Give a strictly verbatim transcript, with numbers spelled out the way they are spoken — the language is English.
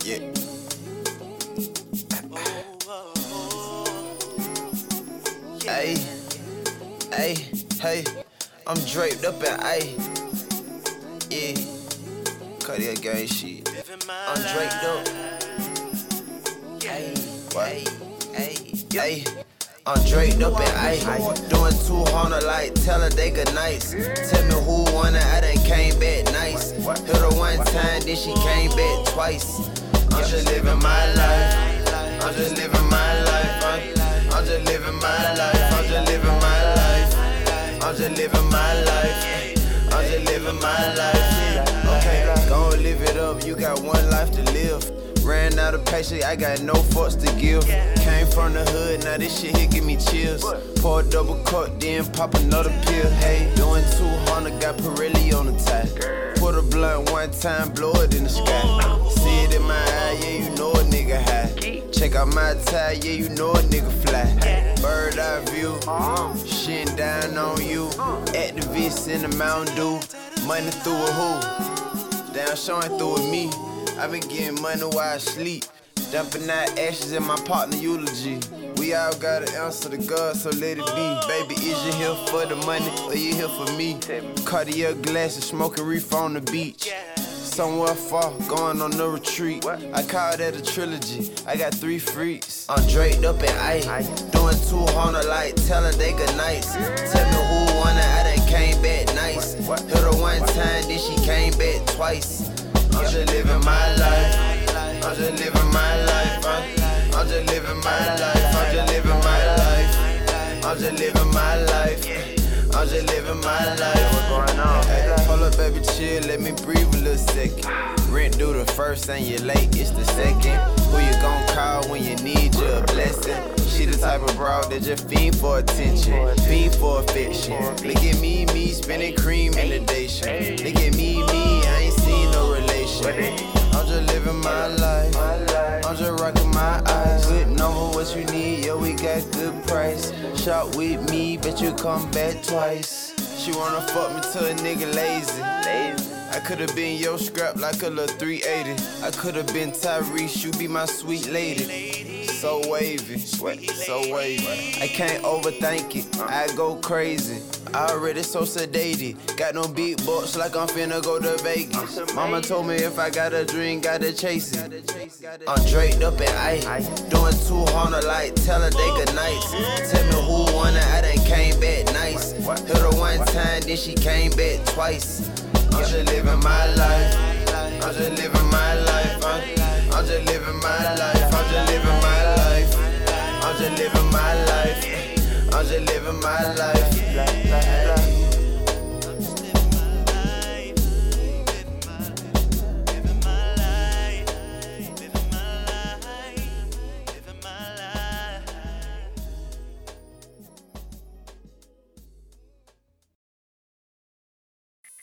Yeah. Hey, hey, hey, I'm draped up in A. Yeah, Cartier gang shit. I'm draped up. Hey, hey, hey, hey. I'm draped up in A. Doing two hundred like tell her they good nights. Tell me who won it, I done came back nice. Hit her one time, then she came back twice. I'm just living my life. I'm just living my life. I'm just living my life. I'm just living my life. I'm just living my life. I'm just living my life. Okay, gon' live it up. You got one life to live. Ran out of patience, I got no fucks to give. Came from the hood, now this shit here give me chills. Pour a double cup, then pop another pill. Hey, doing two hundred, got Pirelli on the tie. Put a blunt one time, blow it in the sky. See it in my eye, yeah, you know a nigga high. Check out my tie, yeah, you know a nigga fly. Bird eye view, shitting down on you. Activists in the Mountain Dew. Money through a who? Down showing through with me. I been getting money while I sleep. Dumping out ashes in my partner eulogy. We all gotta answer to God, so let it be. Baby, is you here for the money or you here for me? Cartier glasses, smoking reef on the beach. Somewhere far, going on the retreat. I call that a trilogy. I got three freaks. I'm draped up in A. Doing two hundred like tell her they good nights. Tell me who won it, I done came back nice. Hit her one time, then she came back twice. I'm just living my life. I'm just living my life. I'm just living my life. I'm just living my life. I'm just living my life. I'm just living my life. What's going on? Hey, hold up, baby, chill. Let me breathe a little second. Rent due the first and you're late, it's the second. Who you gon' call when you need your blessing? She the type of broad that just fiend for attention, fiend for affection. Look at me, me spinning cream in the day shit. Look at me, me, I ain't seen no relation. I'm just living my life. I'm just rocking my eyes. With Nova, what you need, yo, we got good price. Shop with me, bet you come back twice. She wanna fuck me till a nigga lazy. I could've been your scrap like a little three eighty. I could've been Tyrese, you be my sweet lady. So wavy, so wavy. I can't overthink it, I go crazy. I already so sedated. Got no big bucks like I'm finna go to Vegas. Mama told me if I got a dream, gotta chase it. I'm draped up in A. Doing two hundred like tell her they good nights. Tell me who won it, I done came back nice. Hit her one time, then she came back twice. I'm just living my life. I'm just living my life. I'm just living my life. I'm just living my life. I'm just living my life. I'm just living my life.